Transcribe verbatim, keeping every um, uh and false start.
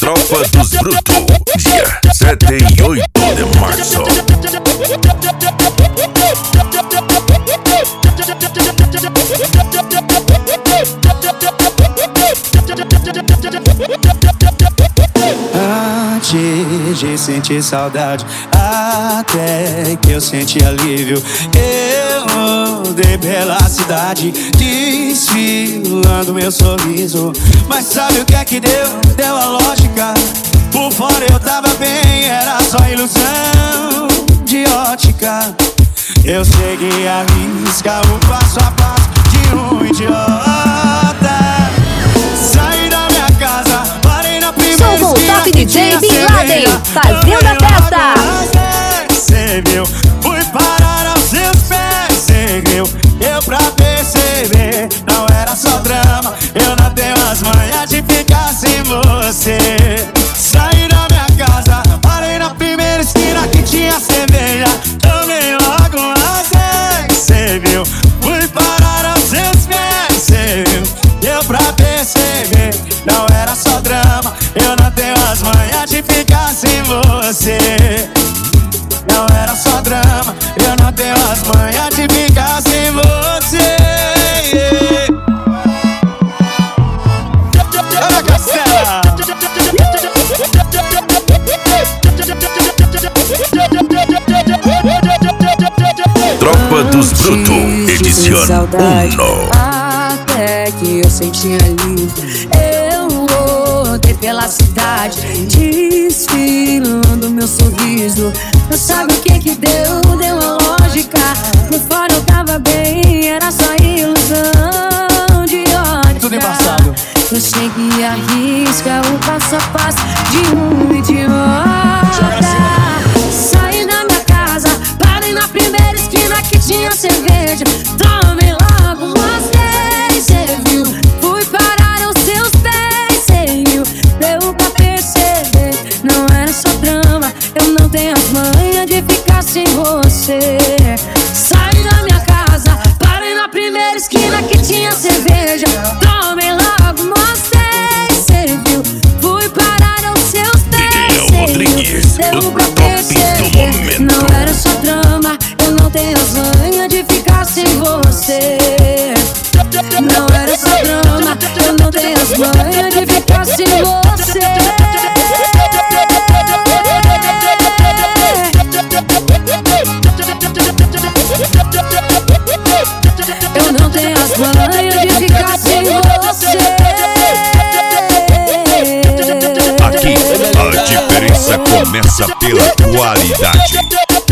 Tropa dos Brutos, dia sete e oito de março. Antes de sentir saudade, até que eu senti alívio, eu andei pela cidade, desfilando meu sorriso. Mas sabe o que é que deu? Deu a lógica. Por fora eu tava bem, era só ilusão de ótica. Eu segui a risca, o passo a passo de um idiota. Saí da minha casa, parei na primeira Sou com o Top D J Bin Laden, fazendo a festa. Cê viu, fui parar aos seus pés, cê viu. Eu pra perceber, não era só drama. Eu não tenho as manhas de ficar sem você. Saí da minha casa, parei na primeira esquina que tinha cerveja. Tomei logo um lazer, cê viu. Fui parar aos seus pés, cê viu. Eu pra perceber, não era só drama. Eu não tenho as manhas de ficar sem você. Não era só drama, eu não tenho as manhas de ficar sem você. Olha a Castela. Tropa dos Brutos, edição um. Até que eu senti alívio, eu rodei pela cidade, desfilando meu sorriso. Não sabe o que que deu? Deu a lógica. Por fora eu tava bem, era só ilusão de ótica. Tudo embaçado. Eu segui a risca, o passo a passo de um idiota. Saí da minha casa, parei na primeira esquina que tinha cerveja. Tomei logo umas dez, cê viu. Fui parar aos seus pés, cê viu. Deu pra perceber, não era só drama. Eu não tenho as manhas de ficar sem você. Saí da minha casa, parei na primeira esquina que tinha cerveja. Tomei logo umas dez, cê viu. Fui parar aos seus pés, cê viu. Deu pra perceber, não era só drama. Eu não tenho as manhas de ficar sem você. Não era só drama, eu não tenho as manhas de ficar sem você. Eu não tenho as manhas de ficar sem você. Aqui a diferença começa pela qualidade.